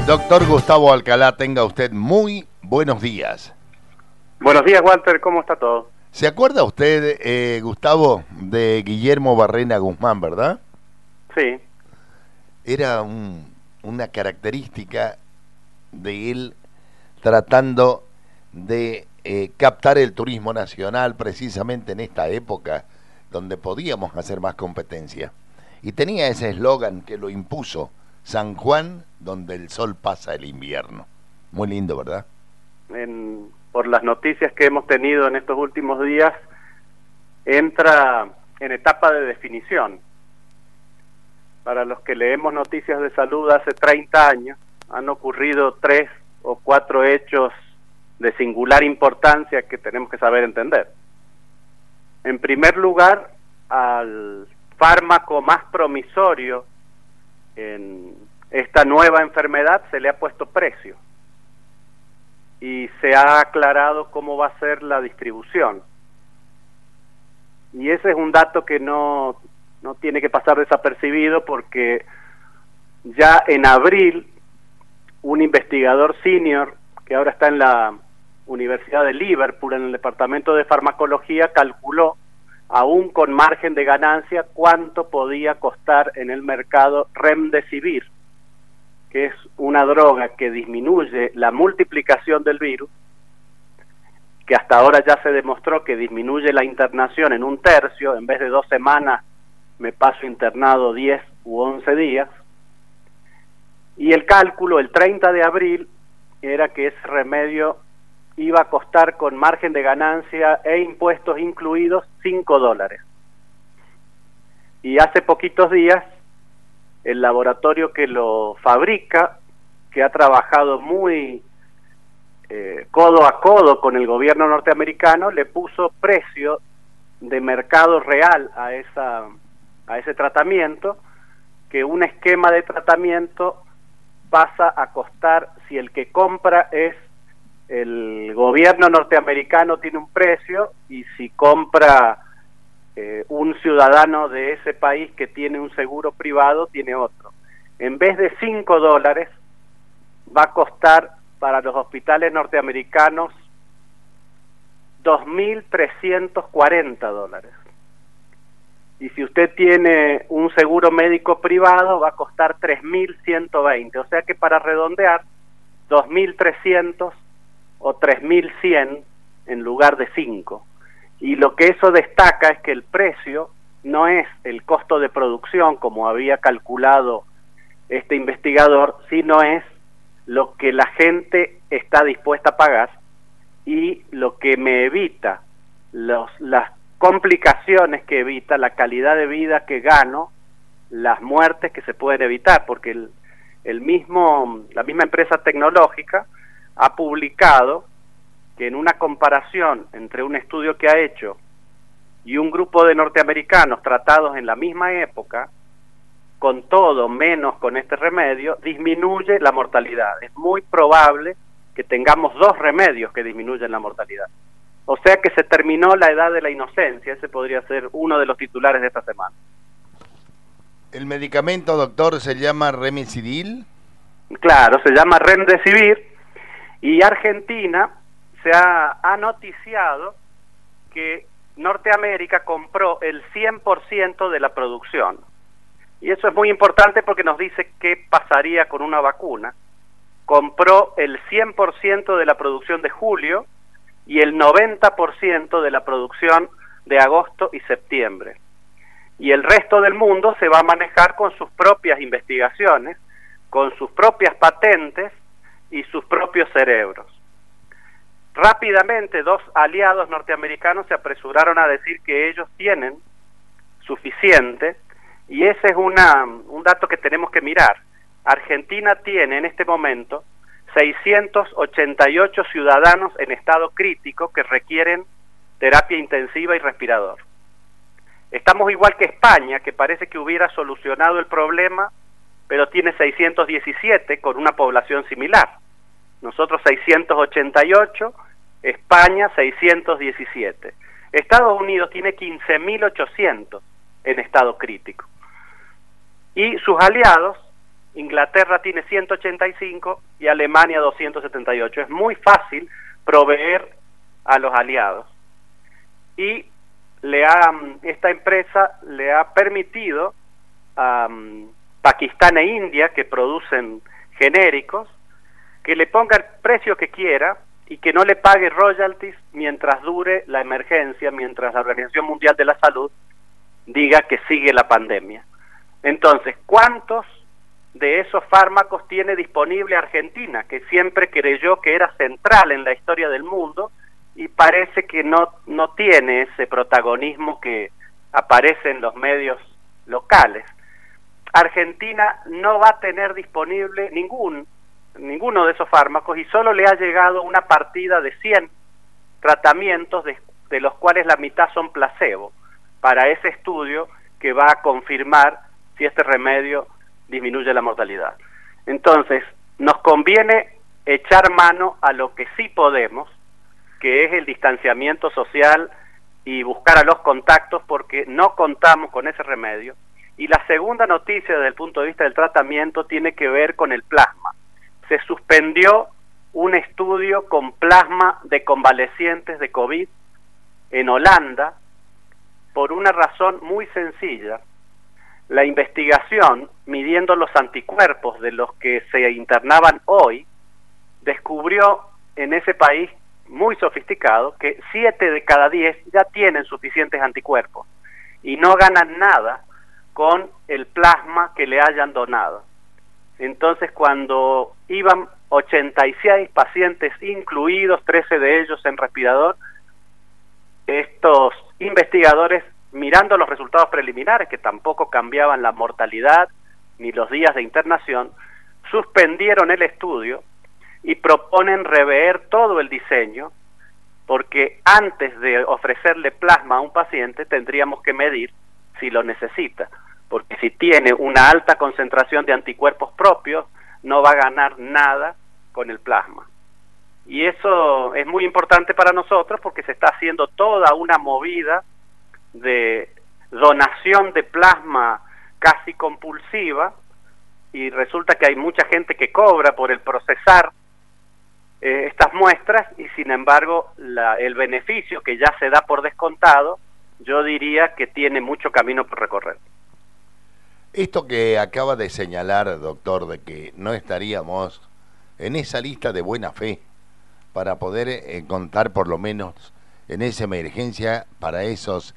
Doctor Gustavo Alcalá, tenga usted muy buenos días. Buenos días, Walter, ¿cómo está todo? ¿Se acuerda usted, Gustavo, de Guillermo Barrena Guzmán, verdad? Sí. Era una característica de él tratando de captar el turismo nacional precisamente en esta época donde podíamos hacer más competencia. Y tenía ese eslogan que lo impuso: San Juan, donde el sol pasa el invierno. Muy lindo, ¿verdad? Por las noticias que hemos tenido en estos últimos días, entra en etapa de definición. Para los que leemos noticias de salud hace 30 años, han ocurrido 3 o 4 hechos de singular importancia que tenemos que saber entender. En primer lugar, al fármaco más promisorio en esta nueva enfermedad se le ha puesto precio y se ha aclarado cómo va a ser la distribución. Y ese es un dato que no tiene que pasar desapercibido, porque ya en abril un investigador senior que ahora está en la Universidad de Liverpool, en el departamento de farmacología, calculó, aún con margen de ganancia, cuánto podía costar en el mercado Remdesivir, que es una droga que disminuye la multiplicación del virus, que hasta ahora ya se demostró que disminuye la internación en 1/3, en vez de 2 semanas me paso internado 10 u 11 días, y el cálculo el 30 de abril era que ese remedio iba a costar, con margen de ganancia e impuestos incluidos, $5. Y hace poquitos días el laboratorio que lo fabrica, que ha trabajado muy codo a codo con el gobierno norteamericano, le puso precio de mercado real a ese tratamiento, que un esquema de tratamiento pasa a costar, si el que compra es el gobierno norteamericano, tiene un precio, y si compra un ciudadano de ese país que tiene un seguro privado, tiene otro. En vez de $5, va a costar para los hospitales norteamericanos $2.340. Y si usted tiene un seguro médico privado, va a costar $3.120. O sea que, para redondear, 2.300 o 3.100 en lugar de 5. Y lo que eso destaca es que el precio no es el costo de producción, como había calculado este investigador, sino es lo que la gente está dispuesta a pagar, y lo que me evita, las complicaciones que evita, la calidad de vida que gano, las muertes que se pueden evitar, porque la misma empresa tecnológica ha publicado que, en una comparación entre un estudio que ha hecho y un grupo de norteamericanos tratados en la misma época, con todo menos con este remedio, disminuye la mortalidad. Es muy probable que tengamos 2 remedios que disminuyen la mortalidad. O sea que se terminó la edad de la inocencia. Ese podría ser uno de los titulares de esta semana. ¿El medicamento, doctor, se llama Remdesivir? Claro, se llama Remdesivir, y Argentina se ha noticiado que Norteamérica compró el 100% de la producción. Y eso es muy importante porque nos dice qué pasaría con una vacuna. Compró el 100% de la producción de julio y el 90% de la producción de agosto y septiembre. Y el resto del mundo se va a manejar con sus propias investigaciones, con sus propias patentes y sus propios cerebros. Rápidamente, 2 aliados norteamericanos se apresuraron a decir que ellos tienen suficiente, y ese es un dato que tenemos que mirar. Argentina tiene en este momento 688 ciudadanos en estado crítico que requieren terapia intensiva y respirador. Estamos igual que España, que parece que hubiera solucionado el problema, pero tiene 617 con una población similar. Nosotros 688, España 617. Estados Unidos tiene 15.800 en estado crítico. Y sus aliados Inglaterra tiene 185 y Alemania 278. Es muy fácil proveer a los aliados. Y esta empresa le ha permitido a Pakistán e India, que producen genéricos, que le ponga el precio que quiera y que no le pague royalties mientras dure la emergencia, mientras la Organización Mundial de la Salud diga que sigue la pandemia. Entonces, ¿cuántos de esos fármacos tiene disponible Argentina, que siempre creyó que era central en la historia del mundo y parece que no tiene ese protagonismo que aparece en los medios locales? Argentina no va a tener disponible ninguno de esos fármacos y solo le ha llegado una partida de 100 tratamientos, de los cuales la mitad son placebo, para ese estudio que va a confirmar si este remedio disminuye la mortalidad. Entonces, nos conviene echar mano a lo que sí podemos, que es el distanciamiento social y buscar a los contactos, porque no contamos con ese remedio. Y la segunda noticia desde el punto de vista del tratamiento tiene que ver con el plasma. Se suspendió un estudio con plasma de convalecientes de COVID en Holanda por una razón muy sencilla. La investigación, midiendo los anticuerpos de los que se internaban hoy, descubrió en ese país muy sofisticado que 7 de cada 10 ya tienen suficientes anticuerpos y no ganan nada con el plasma que le hayan donado. Entonces, cuando iban 86 pacientes incluidos, 13 de ellos en respirador, estos investigadores, mirando los resultados preliminares, que tampoco cambiaban la mortalidad ni los días de internación, suspendieron el estudio y proponen rever todo el diseño, porque antes de ofrecerle plasma a un paciente tendríamos que medir si lo necesita, porque si tiene una alta concentración de anticuerpos propios, no va a ganar nada con el plasma. Y eso es muy importante para nosotros porque se está haciendo toda una movida de donación de plasma casi compulsiva, y resulta que hay mucha gente que cobra por el procesar estas muestras, y sin embargo el beneficio que ya se da por descontado, yo diría que tiene mucho camino por recorrer. Esto que acaba de señalar, doctor, de que no estaríamos en esa lista de buena fe para poder contar por lo menos en esa emergencia para esos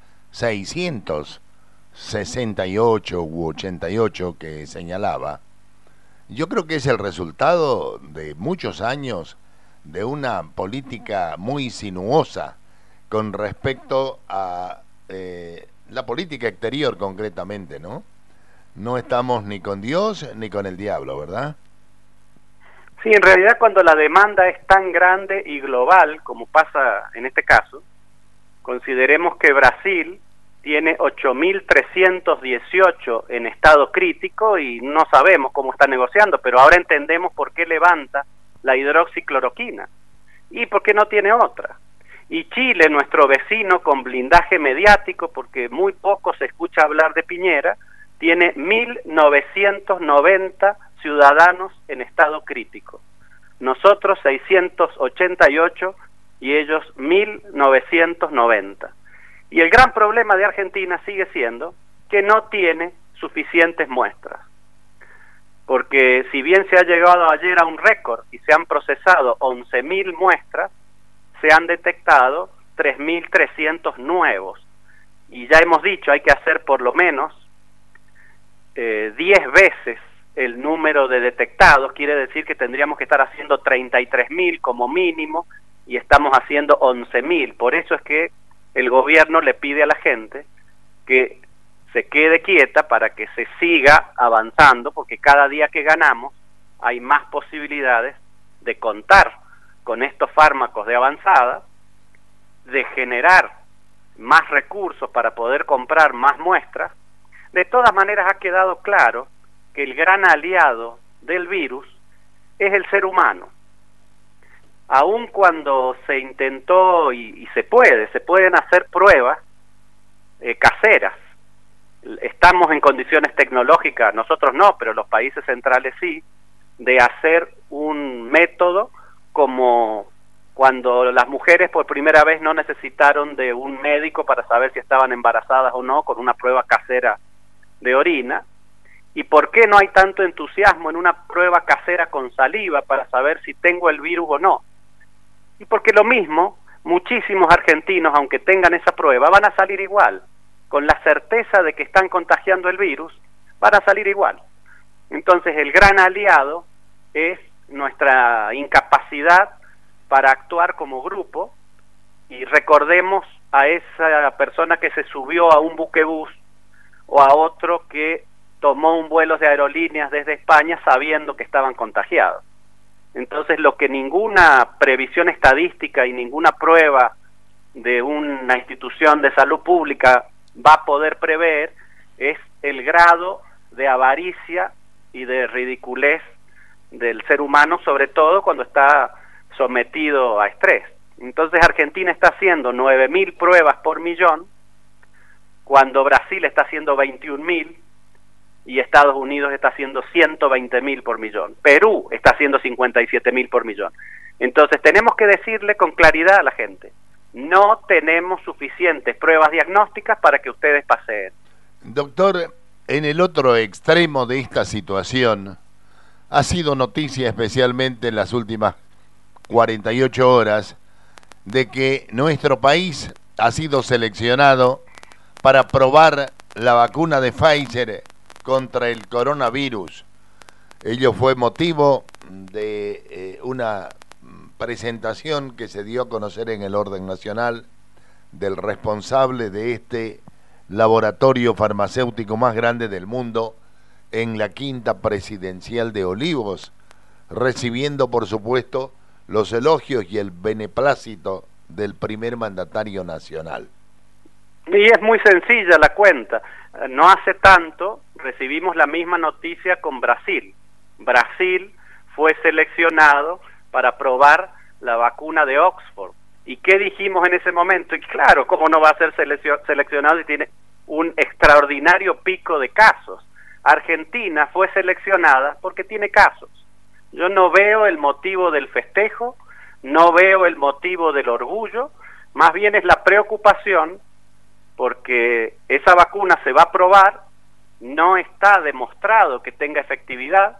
668 u 88 que señalaba, yo creo que es el resultado de muchos años de una política muy sinuosa con respecto a la política exterior concretamente, ¿no? No estamos ni con Dios ni con el diablo, ¿verdad? Sí, en realidad cuando la demanda es tan grande y global como pasa en este caso, consideremos que Brasil tiene 8.318 en estado crítico y no sabemos cómo está negociando, pero ahora entendemos por qué levanta la hidroxicloroquina y por qué no tiene otra. Y Chile, nuestro vecino con blindaje mediático, porque muy poco se escucha hablar de Piñera, tiene 1.990 ciudadanos en estado crítico. Nosotros 688 y ellos 1.990. Y el gran problema de Argentina sigue siendo que no tiene suficientes muestras. Porque si bien se ha llegado ayer a un récord y se han procesado 11.000 muestras, se han detectado 3.300 nuevos. Y ya hemos dicho, hay que hacer por lo menos 10 veces el número de detectados, quiere decir que tendríamos que estar haciendo 33.000 como mínimo, y estamos haciendo 11.000. Por eso es que el gobierno le pide a la gente que se quede quieta para que se siga avanzando, porque cada día que ganamos hay más posibilidades de contar con estos fármacos de avanzada, de generar más recursos para poder comprar más muestras. De todas maneras ha quedado claro que el gran aliado del virus es el ser humano. Aun cuando se intentó y se pueden hacer pruebas caseras estamos en condiciones tecnológicas, nosotros no, pero los países centrales sí, de hacer un método como cuando las mujeres por primera vez no necesitaron de un médico para saber si estaban embarazadas o no, con una prueba casera de orina. ¿Y por qué no hay tanto entusiasmo en una prueba casera con saliva para saber si tengo el virus o no? Y porque lo mismo, muchísimos argentinos, aunque tengan esa prueba, van a salir igual. Con la certeza de que están contagiando el virus, van a salir igual. Entonces el gran aliado es nuestra incapacidad para actuar como grupo, y recordemos a esa persona que se subió a un buquebús o a otro que tomó un vuelo de aerolíneas desde España sabiendo que estaban contagiados. Entonces lo que ninguna previsión estadística y ninguna prueba de una institución de salud pública va a poder prever es el grado de avaricia y de ridiculez del ser humano, sobre todo cuando está sometido a estrés. Entonces Argentina está haciendo 9.000 pruebas por millón, cuando Brasil está haciendo 21.000 y Estados Unidos está haciendo 120.000 por millón. Perú está haciendo 57.000 por millón. Entonces tenemos que decirle con claridad a la gente: no tenemos suficientes pruebas diagnósticas para que ustedes paseen. Doctor, en el otro extremo de esta situación, ha sido noticia especialmente en las últimas 48 horas de que nuestro país ha sido seleccionado para probar la vacuna de Pfizer contra el coronavirus. Ello fue motivo de una presentación que se dio a conocer en el orden nacional del responsable de este laboratorio farmacéutico más grande del mundo en la Quinta Presidencial de Olivos, recibiendo por supuesto los elogios y el beneplácito del primer mandatario nacional. Y es muy sencilla la cuenta. No hace tanto recibimos la misma noticia con Brasil. Brasil fue seleccionado para probar la vacuna de Oxford. ¿Y qué dijimos en ese momento? Y claro, ¿cómo no va a ser seleccionado si tiene un extraordinario pico de casos? Argentina fue seleccionada porque tiene casos. Yo no veo el motivo del festejo, no veo el motivo del orgullo, más bien es la preocupación porque esa vacuna se va a probar, no está demostrado que tenga efectividad,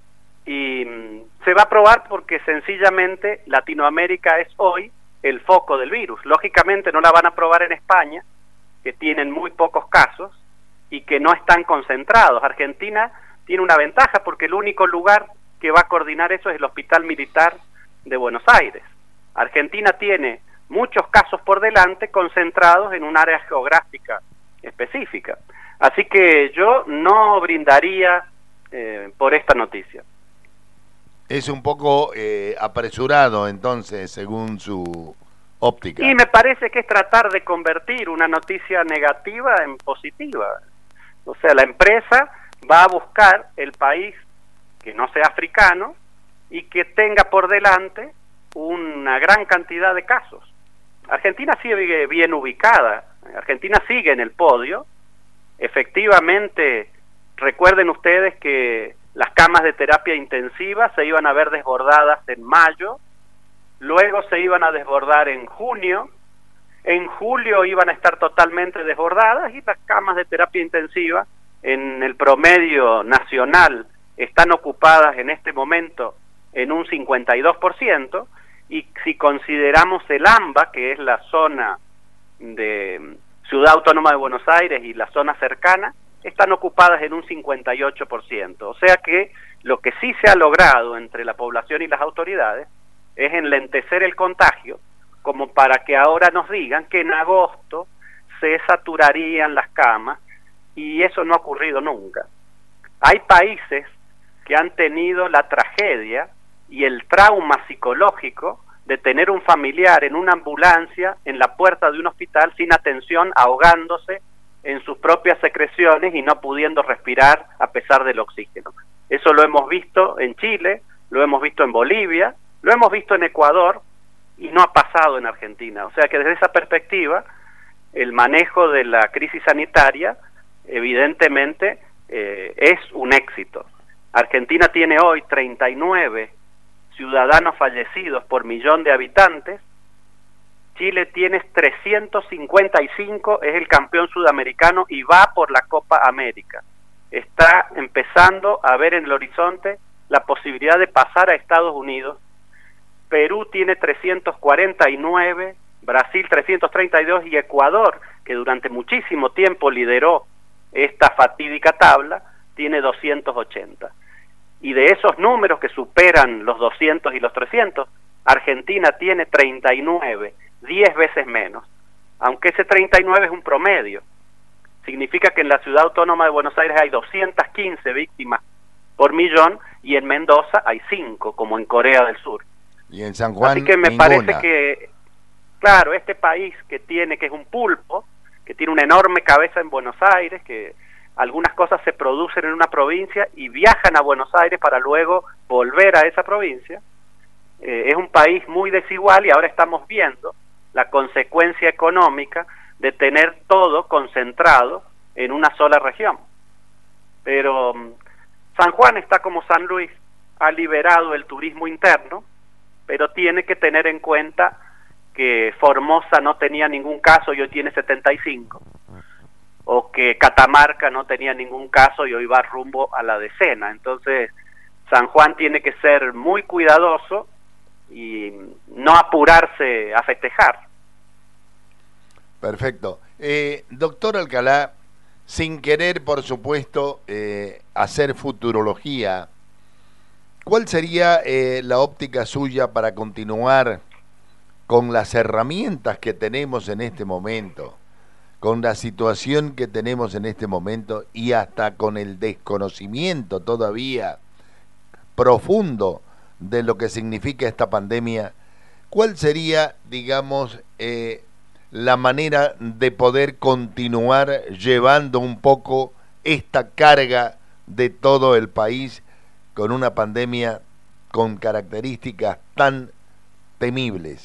y se va a probar porque sencillamente Latinoamérica es hoy el foco del virus. Lógicamente no la van a probar en España, que tienen muy pocos casos y que no están concentrados. Argentina tiene una ventaja porque el único lugar que va a coordinar eso es el Hospital Militar de Buenos Aires. Argentina tiene muchos casos por delante concentrados en un área geográfica específica. Así que yo no brindaría por esta noticia. Es un poco apresurado entonces, según su óptica. Y me parece que es tratar de convertir una noticia negativa en positiva. O sea, la empresa va a buscar el país que no sea africano y que tenga por delante una gran cantidad de casos. Argentina sigue bien ubicada, Argentina sigue en el podio. Efectivamente, recuerden ustedes que las camas de terapia intensiva se iban a ver desbordadas en mayo, luego se iban a desbordar en junio, en julio iban a estar totalmente desbordadas, y las camas de terapia intensiva en el promedio nacional están ocupadas en este momento en un 52%, y si consideramos el AMBA, que es la zona de Ciudad Autónoma de Buenos Aires y la zona cercana, están ocupadas en un 58%. O sea que lo que sí se ha logrado entre la población y las autoridades es enlentecer el contagio, como para que ahora nos digan que en agosto se saturarían las camas, y eso no ha ocurrido nunca. Hay países que han tenido la tragedia y el trauma psicológico de tener un familiar en una ambulancia en la puerta de un hospital sin atención, ahogándose en sus propias secreciones y no pudiendo respirar a pesar del oxígeno. Eso lo hemos visto en Chile, lo hemos visto en Bolivia, lo hemos visto en Ecuador, y no ha pasado en Argentina. O sea que desde esa perspectiva, el manejo de la crisis sanitaria evidentemente es un éxito. Argentina tiene hoy 39 ciudadanos fallecidos por millón de habitantes. Chile tiene 355, es el campeón sudamericano y va por la Copa América. Está empezando a ver en el horizonte la posibilidad de pasar a Estados Unidos. Perú tiene 349, Brasil 332 y Ecuador, que durante muchísimo tiempo lideró esta fatídica tabla, tiene 280. Y de esos números que superan los 200 y los 300, Argentina tiene 39, 10 veces menos. Aunque ese 39 es un promedio. Significa que en la ciudad autónoma de Buenos Aires hay 215 víctimas por millón y en Mendoza hay 5, como en Corea del Sur. Y en San Juan así que me ninguna. parece que, claro, este país que es un pulpo, que tiene una enorme cabeza en Buenos Aires, que algunas cosas se producen en una provincia y viajan a Buenos Aires para luego volver a esa provincia, es un país muy desigual y ahora estamos viendo la consecuencia económica de tener todo concentrado en una sola región. Pero San Juan está como San Luis, ha liberado el turismo interno, pero tiene que tener en cuenta que Formosa no tenía ningún caso y hoy tiene 75, o que Catamarca no tenía ningún caso y hoy va rumbo a la decena. Entonces San Juan tiene que ser muy cuidadoso y no apurarse a festejar. Perfecto. Doctor Alcalá, sin querer, por supuesto, hacer futurología, ¿cuál sería la óptica suya para continuar con las herramientas que tenemos en este momento, con la situación que tenemos en este momento y hasta con el desconocimiento todavía profundo de lo que significa esta pandemia? ¿Cuál sería, digamos, la manera de poder continuar llevando un poco esta carga de todo el país con una pandemia con características tan temibles?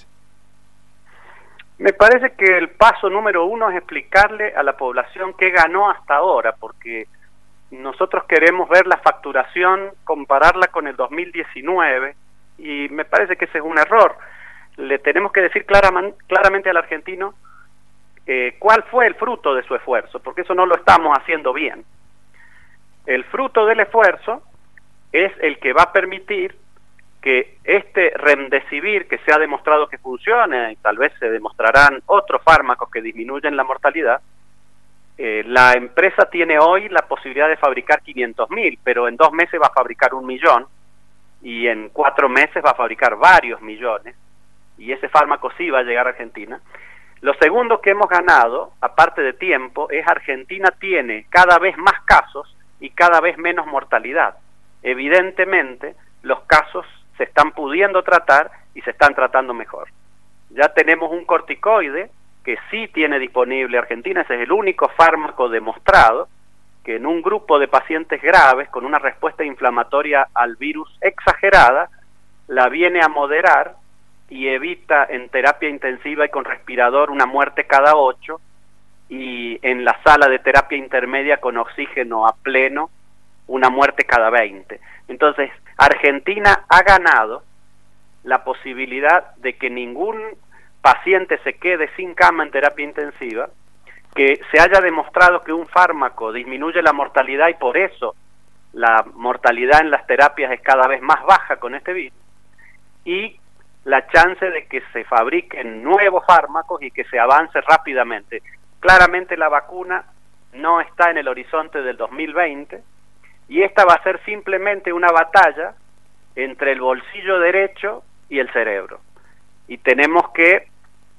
Me parece que el paso número 1 es explicarle a la población qué ganó hasta ahora, porque nosotros queremos ver la facturación, compararla con el 2019, y me parece que ese es un error. Le tenemos que decir claramente al argentino cuál fue el fruto de su esfuerzo, porque eso no lo estamos haciendo bien. El fruto del esfuerzo es el que va a permitir que este remdesivir, que se ha demostrado que funciona, y tal vez se demostrarán otros fármacos que disminuyen la mortalidad, la empresa tiene hoy la posibilidad de fabricar 500.000, pero en 2 meses va a fabricar 1.000.000, y en 4 meses va a fabricar varios millones, y ese fármaco sí va a llegar a Argentina. Lo segundo que hemos ganado, aparte de tiempo, es Argentina tiene cada vez más casos y cada vez menos mortalidad. Evidentemente, los casos se están pudiendo tratar y se están tratando mejor. Ya tenemos un corticoide que sí tiene disponible Argentina, ese es el único fármaco demostrado que en un grupo de pacientes graves con una respuesta inflamatoria al virus exagerada, la viene a moderar y evita en terapia intensiva y con respirador una muerte cada 8, y en la sala de terapia intermedia con oxígeno a pleno una muerte cada 20. Entonces, Argentina ha ganado la posibilidad de que ningún paciente se quede sin cama en terapia intensiva, que se haya demostrado que un fármaco disminuye la mortalidad y por eso la mortalidad en las terapias es cada vez más baja con este virus, y la chance de que se fabriquen nuevos fármacos y que se avance rápidamente. Claramente la vacuna no está en el horizonte del 2020, y esta va a ser simplemente una batalla entre el bolsillo derecho y el cerebro. Y tenemos que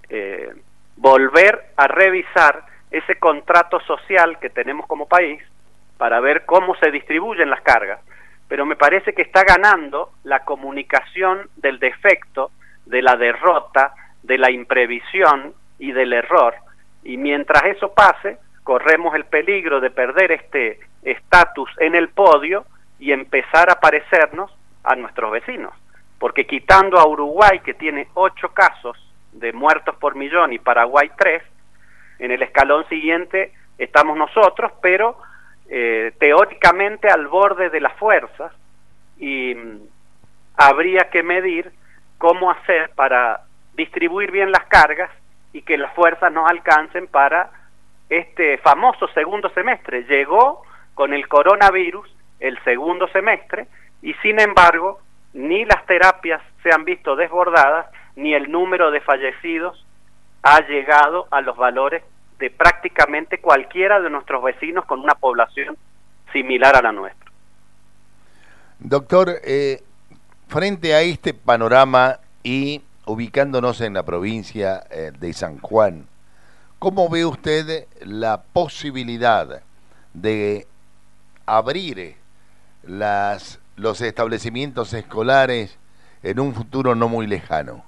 volver a revisar ese contrato social que tenemos como país para ver cómo se distribuyen las cargas. Pero me parece que está ganando la comunicación del defecto, de la derrota, de la imprevisión y del error. Y mientras eso pase, corremos el peligro de perder este estatus en el podio y empezar a parecernos a nuestros vecinos. Porque quitando a Uruguay, que tiene 8 casos de muertos por millón, y Paraguay 3, en el escalón siguiente estamos nosotros, pero teóricamente al borde de las fuerzas, y habría que medir cómo hacer para distribuir bien las cargas y que las fuerzas nos alcancen para este famoso segundo semestre. Llegó con el coronavirus el segundo semestre y sin embargo ni las terapias se han visto desbordadas ni el número de fallecidos ha llegado a los valores de prácticamente cualquiera de nuestros vecinos con una población similar a la nuestra. Doctor, frente a este panorama y ubicándonos en la provincia de San Juan, ¿cómo ve usted la posibilidad de abrir los establecimientos escolares en un futuro no muy lejano?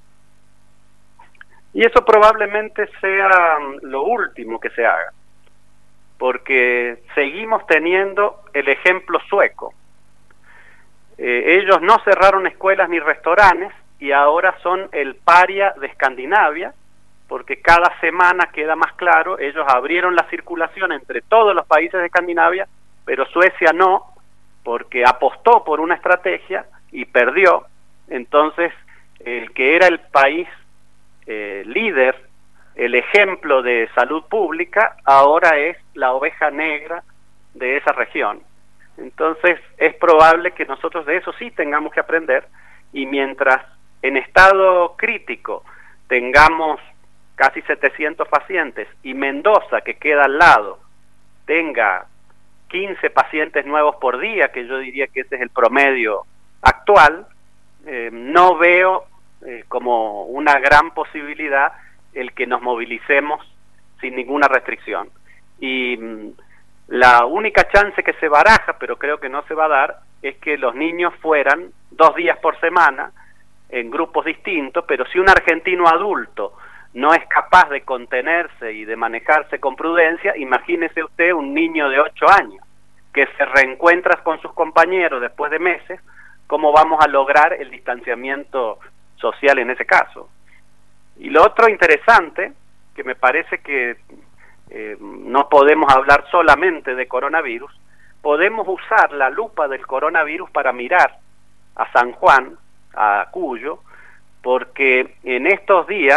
Y eso probablemente sea lo último que se haga, porque seguimos teniendo el ejemplo sueco. Ellos no cerraron escuelas ni restaurantes y ahora son el paria de Escandinavia, porque cada semana queda más claro, ellos abrieron la circulación entre todos los países de Escandinavia, pero Suecia no, porque apostó por una estrategia y perdió. Entonces, el que era el país líder, el ejemplo de salud pública, ahora es la oveja negra de esa región. Entonces, es probable que nosotros de eso sí tengamos que aprender, y mientras en estado crítico tengamos casi 700 pacientes y Mendoza, que queda al lado, tenga 15 pacientes nuevos por día, que yo diría que ese es el promedio actual, no veo como una gran posibilidad el que nos movilicemos sin ninguna restricción. Y la única chance que se baraja, pero creo que no se va a dar, es que los niños fueran 2 días por semana en grupos distintos, pero si un argentino adulto no es capaz de contenerse y de manejarse con prudencia, imagínese usted un niño de 8 años que se reencuentra con sus compañeros después de meses, ¿cómo vamos a lograr el distanciamiento social en ese caso? Y lo otro interesante, que me parece que no podemos hablar solamente de coronavirus, podemos usar la lupa del coronavirus para mirar a San Juan, a Cuyo, porque en estos días,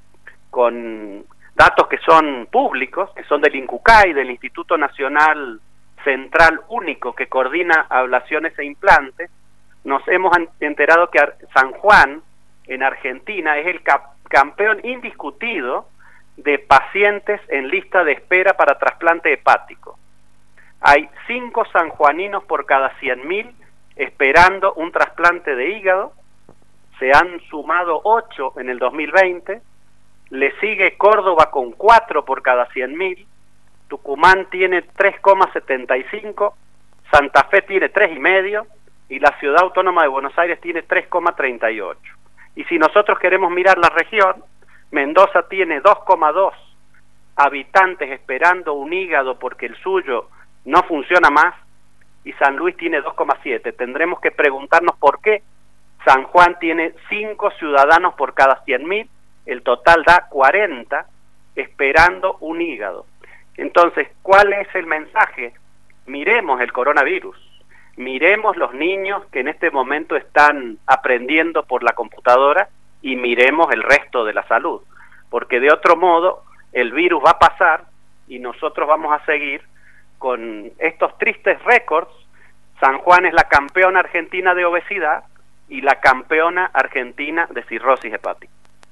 con datos que son públicos, que son del INCUCAI, del Instituto Nacional Central Único que coordina ablaciones e implantes, nos hemos enterado que San Juan, en Argentina, es el campeón indiscutido de pacientes en lista de espera para trasplante hepático. Hay 5 sanjuaninos por cada 100.000 esperando un trasplante de hígado, se han sumado 8 en el 2020, le sigue Córdoba con 4 por cada 100.000, Tucumán tiene 3,75, Santa Fe tiene 3,5 y la Ciudad Autónoma de Buenos Aires tiene 3,38. Y si nosotros queremos mirar la región, Mendoza tiene 2,2 habitantes esperando un hígado porque el suyo no funciona más, y San Luis tiene 2,7. Tendremos que preguntarnos por qué San Juan tiene 5 ciudadanos por cada 100.000, el total da 40 esperando un hígado. Entonces, ¿cuál es el mensaje? Miremos el coronavirus, miremos los niños que en este momento están aprendiendo por la computadora y miremos el resto de la salud, porque de otro modo el virus va a pasar y nosotros vamos a seguir con estos tristes récords. San Juan es la campeona argentina de obesidad y la campeona argentina de cirrosis hepática.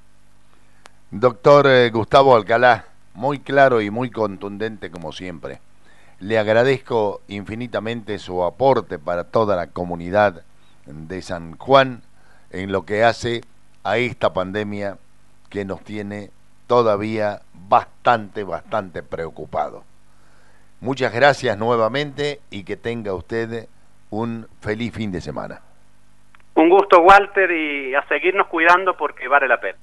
Doctor Gustavo Alcalá, muy claro y muy contundente como siempre. Le agradezco infinitamente su aporte para toda la comunidad de San Juan en lo que hace a esta pandemia que nos tiene todavía bastante preocupado. Muchas gracias nuevamente y que tenga usted un feliz fin de semana. Un gusto, Walter, y a seguirnos cuidando porque vale la pena.